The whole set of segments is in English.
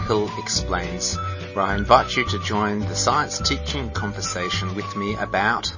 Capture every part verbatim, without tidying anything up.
Michael Explains, where I invite you to join the science teaching conversation with me about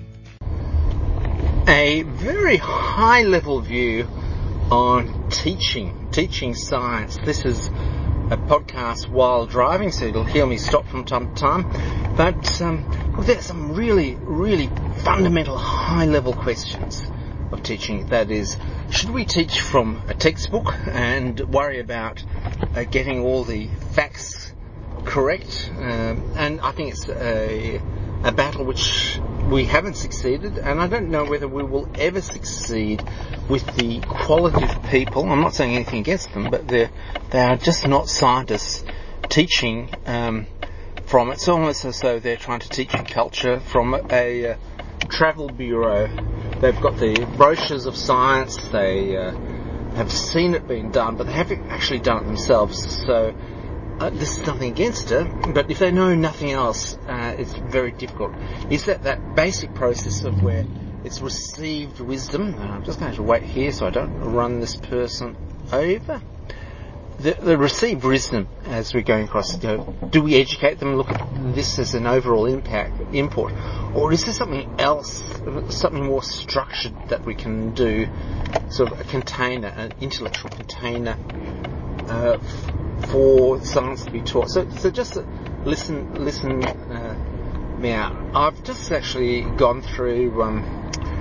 a very high level view on teaching, teaching science. This is a podcast while driving, so you'll hear me stop from time to time. But um, well, there's some really, really fundamental high level questions of teaching. That is, should we teach from a textbook and worry about uh, getting all the facts correct? Um, and I think it's a, a battle which we haven't succeeded, and I don't know whether we will ever succeed with the quality of people. I'm not saying anything against them, but they're, they are just not scientists teaching um, from it. It's almost as though they're trying to teach culture from a uh, travel bureau. They've got the brochures of science, they uh, have seen it being done, but they haven't actually done it themselves. So uh, this is nothing against it, but if they know nothing else, uh, it's very difficult. Is that that basic process of where it's received wisdom? Uh, I'm just going to wait here so I don't run this person over. The, the received wisdom as we're going across, you know, do we educate them, look at this as an overall impact, input, or is there something else, something more structured that we can do, sort of a container, an intellectual container uh, f- for science to be taught? So, so just listen, listen uh, me out. I've just actually gone through um,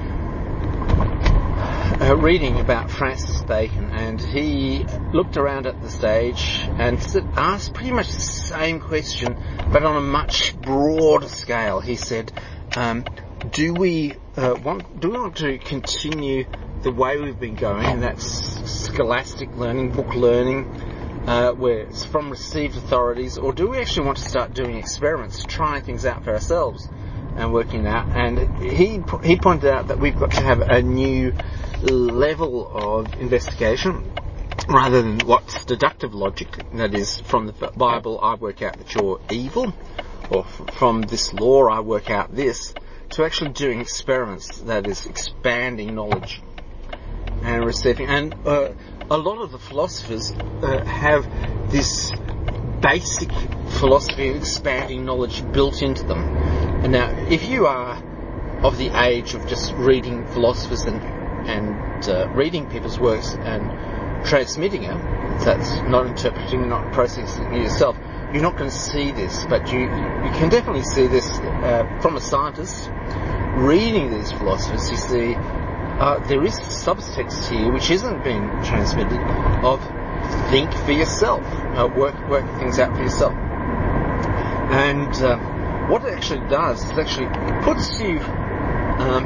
Uh, reading about Francis Bacon, and he looked around at the stage and asked pretty much the same question, but on a much broader scale. He said, um, "Do we uh, want? Do we want to continue the way we've been going, and that's scholastic learning, book learning, uh, where it's from received authorities, or do we actually want to start doing experiments, trying things out for ourselves and working out?" And he he pointed out that we've got to have a new level of investigation rather than what's deductive logic, that is, from the Bible I work out that you're evil, or f- from this law I work out this, to actually doing experiments, that is expanding knowledge and receiving. And uh, a lot of the philosophers uh, have this basic philosophy of expanding knowledge built into them. And now, if you are of the age of just reading philosophers and and uh, reading people's works and transmitting it, that's not interpreting, not processing it yourself, you're not going to see this, but you you can definitely see this uh, from a scientist reading these philosophers. You see uh, there is subtext here which isn't being transmitted of think for yourself, uh, work work things out for yourself. And uh, what it actually does is actually puts you um,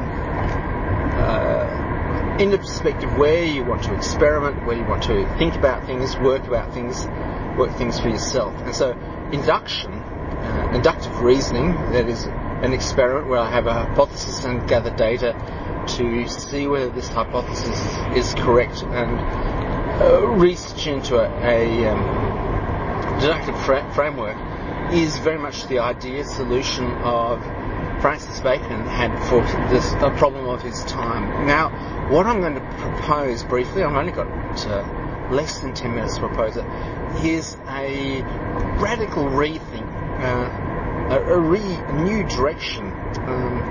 uh, in the perspective where you want to experiment, where you want to think about things, work about things, work things for yourself. And so induction, uh, inductive reasoning, that is an experiment where I have a hypothesis and gather data to see whether this hypothesis is correct, and uh, research into a, a um, deductive fra- framework is very much the idea solution of Francis Bacon had for this a problem of his time. Now, what I'm going to propose briefly, I've only got uh, less than ten minutes to propose it, is a radical rethink, uh, a, a, re, a new direction um,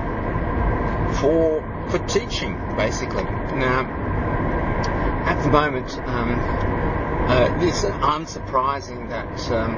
for for teaching, basically. Now, at the moment, um, uh, it's unsurprising that um,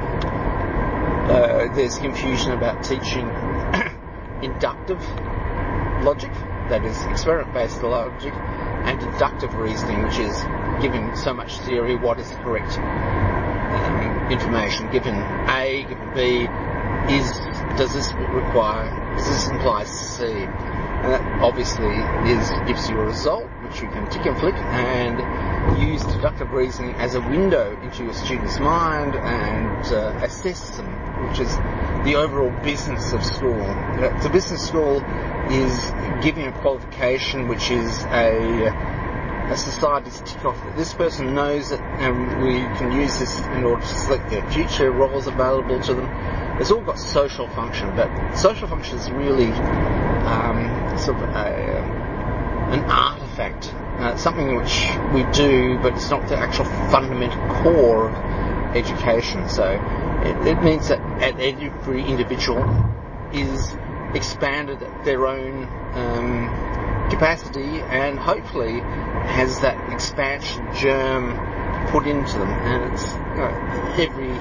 uh, there's confusion about teaching inductive logic, that is experiment-based logic, and deductive reasoning, which is giving so much theory, what is the correct um, information given A, given B, is does this require, does this imply C? And that obviously is gives you a result which you can tick and flick and use deductive reasoning as a window into your student's mind and uh, assess them, which is the overall business of school. The business school is giving a qualification which is a, a society's tick off that this person knows it, and we can use this in order to select their future roles available to them. It's all got social function, but social function is really um, sort of a, an artifact, uh, something which we do, but it's not the actual fundamental core of education. So it, it means that every individual is expanded their own um, capacity and hopefully has that expansion germ put into them. And it's, you know, every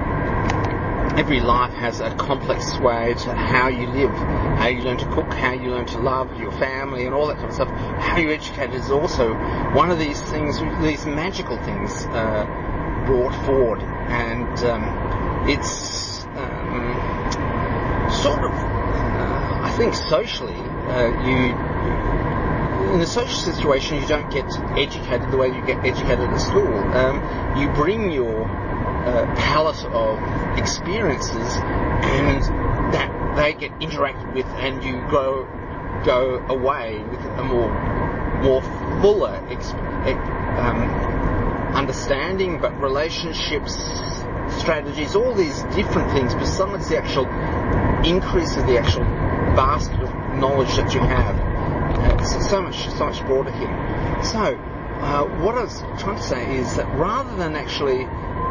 every life has a complex way to how you live, how you learn to cook, how you learn to love your family and all that kind of stuff. How you educate is also one of these things, these magical things uh, brought forward. And um, it's um, sort of, uh, I think socially, uh, you in a social situation you don't get educated the way you get educated at school. Um, you bring your uh, palette of experiences and that they get interacted with, and you go go away with a more more fuller exp- um, understanding, but relationships, strategies, all these different things, besides the actual increase of the actual basket of knowledge that you have. Uh, it's so much, so much broader here. So, uh, what I was trying to say is that rather than actually,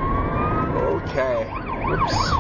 okay, whoops,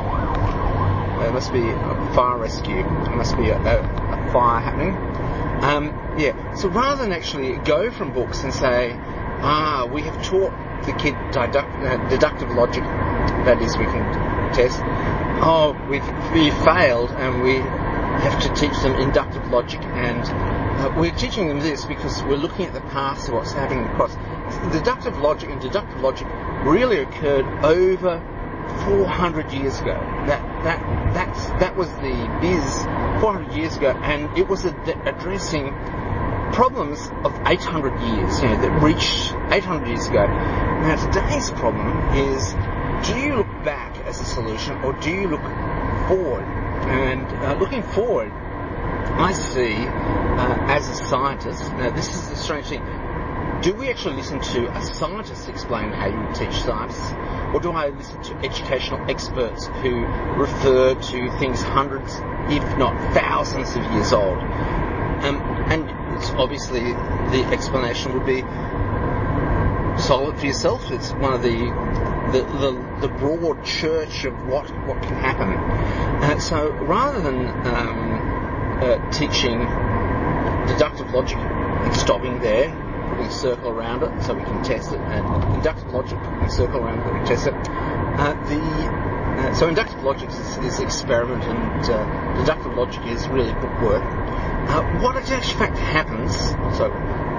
there must be a fire rescue. There must be a, a, a fire happening. Um, yeah. So rather than actually go from books and say, ah, we have taught the kid deduct, uh, deductive logic, that is, we can test. Oh, we've we failed, and we have to teach them inductive logic, and uh, we're teaching them this because we're looking at the past of what's happening across. Deductive logic and deductive logic really occurred over four hundred years ago. That that that's that was the biz four hundred years ago, and it was ad- addressing problems of eight hundred years, you know, that reached eight hundred years ago. Now today's problem is, do you look back as a solution, or do you look forward? And uh, looking forward, I see, uh, as a scientist, now this is the strange thing, do we actually listen to a scientist explain how you teach science, or do I listen to educational experts who refer to things hundreds, if not thousands of years old? Um, and it's obviously the explanation would be solve it for yourself. It's one of the the, the, the broad church of what, what can happen. Uh, so rather than um, uh, teaching deductive logic and stopping there, putting a circle around it so we can test it, and inductive logic, putting a circle around it so we can test it, uh, the uh, so inductive logic is, is experiment, and uh, deductive logic is really bookwork. Uh, what actually fact happens so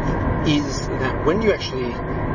is that when you actually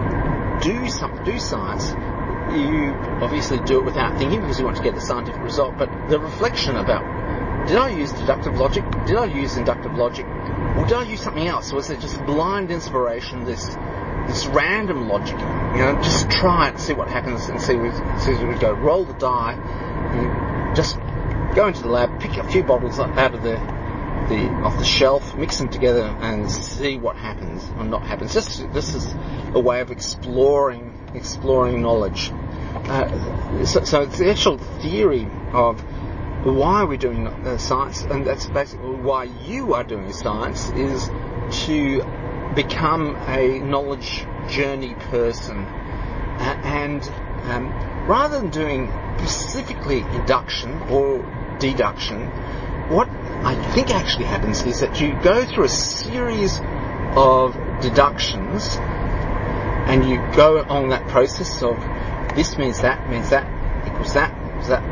do some do science, you obviously do it without thinking because you want to get the scientific result, but the reflection about, did I use deductive logic, did I use inductive logic, or did I use something else? Was it just blind inspiration, this this random logic? You know, just try it, see what happens, and see where, see where we go. Roll the die, and just go into the lab, pick a few bottles out of the the off the shelf, mix them together, and see what happens or not happens. This this is a way of exploring exploring knowledge. Uh, so, so it's the actual theory of why we're doing uh, science, and that's basically why you are doing science, is to become a knowledge journey person. Uh, and um, rather than doing specifically induction or deduction, what I think actually happens is that you go through a series of deductions, and you go along that process of this means that, means that, equals that, equals that,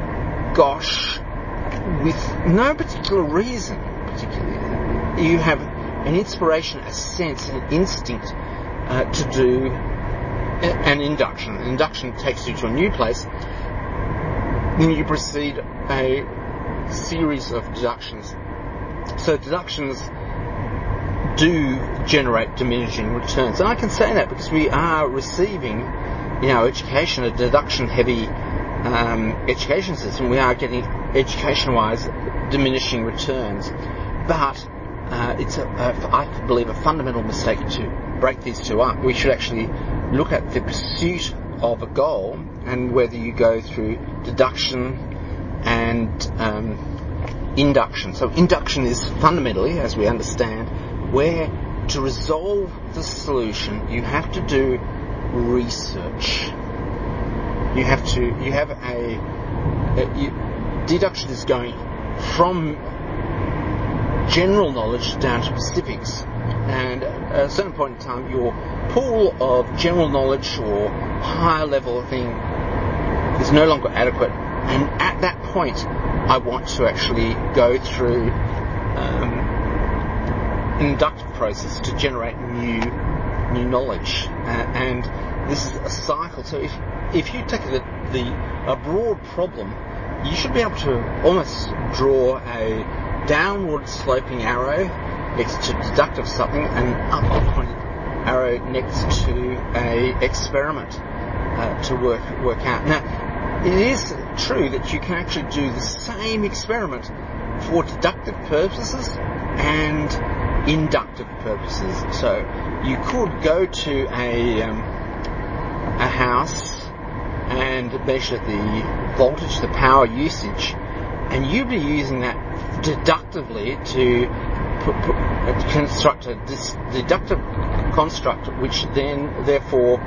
gosh, with no particular reason, particularly. You have an inspiration, a sense, an instinct uh, to do an induction. An induction takes you to a new place. Then you proceed a series of deductions. So deductions do generate diminishing returns. And I can say that because we are receiving in our education a deduction-heavy um, education system. We are getting, education-wise, diminishing returns. But uh, it's, a, a, I believe, a fundamental mistake to break these two up. We should actually look at the pursuit of a goal, and whether you go through deduction and um, induction. So induction is fundamentally, as we understand, where to resolve the solution you have to do research. you have to, you have a, a you, deduction is going from general knowledge down to specifics. And at a certain point in time, your pool of general knowledge or higher level thing is no longer adequate. And at that point, I want to actually go through um, an inductive process to generate new new knowledge. Uh, and this is a cycle. So if if you take the, the a broad problem, you should be able to almost draw a downward sloping arrow next to deductive something, and an upward pointed arrow next to a experiment uh, to work work out. Now, it is true that you can actually do the same experiment for deductive purposes and inductive purposes. So you could go to a um, a house and measure the voltage, the power usage, and you'd be using that deductively to put, put, uh, construct a dis, deductive construct, which then therefore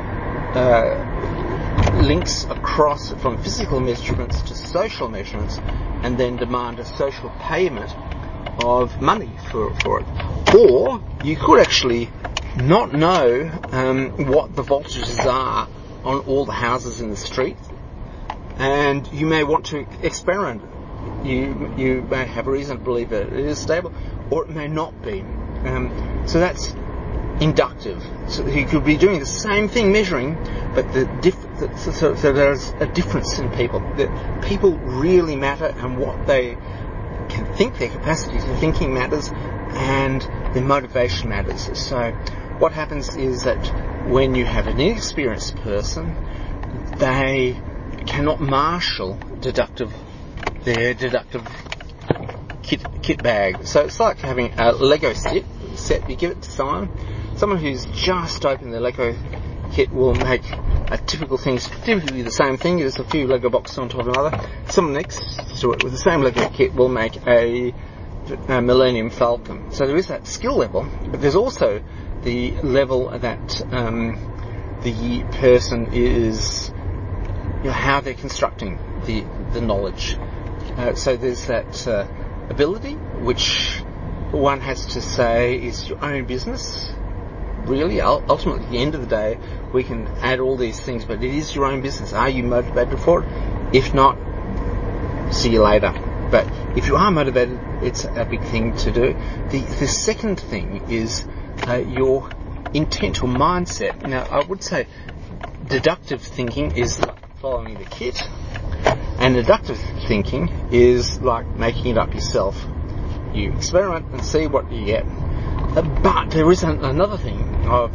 uh, links across from physical measurements to social measurements, and then demand a social payment of money for, for it. Or you could actually not know um, what the voltages are on all the houses in the street, and you may want to experiment. You you may have a reason to believe that it is stable, or it may not be. Um, so that's inductive. So you could be doing the same thing, measuring, but the diff- so, so, so there's a difference in people. That people really matter, and what they can think, their capacity to thinking matters, and their motivation matters. So what happens is that when you have an inexperienced person, they cannot marshal deductive their deductive kit kit bag. So it's like having a Lego set. Set you give it to someone. Someone who's just opened the Lego kit will make a typical thing, typically the same thing. There's a few Lego boxes on top of another. Someone next to it with the same Lego kit will make a, a Millennium Falcon. So there is that skill level, but there's also the level that um, the person is, you know, how they're constructing the the knowledge. Uh, so there's that uh, ability, which one has to say is your own business. Really, ultimately, at the end of the day, we can add all these things, but it is your own business. Are you motivated for it? If not, see you later. But if you are motivated, it's a big thing to do. The the second thing is uh, your intent or mindset. Now, I would say deductive thinking is like following the kit, and deductive thinking is like making it up yourself. You experiment and see what you get. Uh, but there is an, another thing of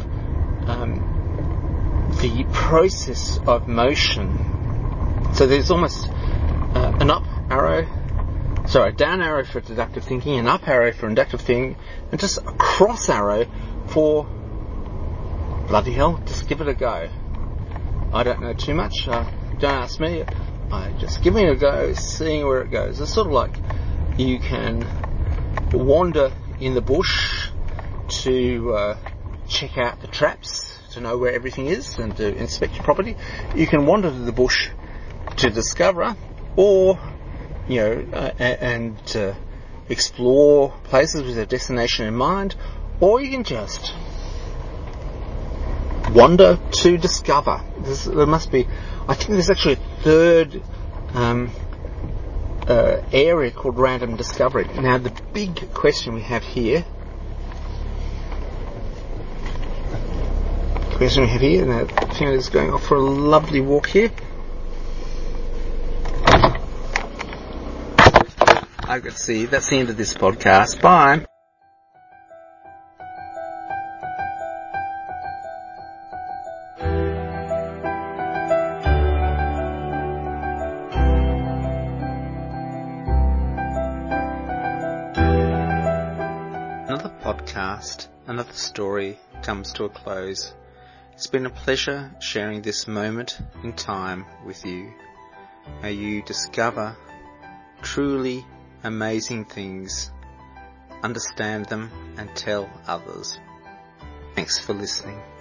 um, the process of motion. So there's almost uh, an up arrow, sorry, a down arrow for deductive thinking, an up arrow for inductive thinking, and just a cross arrow for bloody hell, just give it a go. I don't know too much. Uh, don't ask me. I just give it a go, seeing where it goes. It's sort of like you can wander in the bush to uh, check out the traps, to know where everything is, and to inspect your property. You can wander to the bush to discover, or you know, uh, and uh, explore places with a destination in mind, or you can just wander to discover. There's, there must be, I think there's actually a third um, uh, area called random discovery. Now, the big question we have here, question we have here, now Tina is going off for a lovely walk here. I can see that's the end of this podcast. Bye. Another podcast, another story comes to a close. It's been a pleasure sharing this moment in time with you. May you discover truly amazing things, understand them, and tell others. Thanks for listening.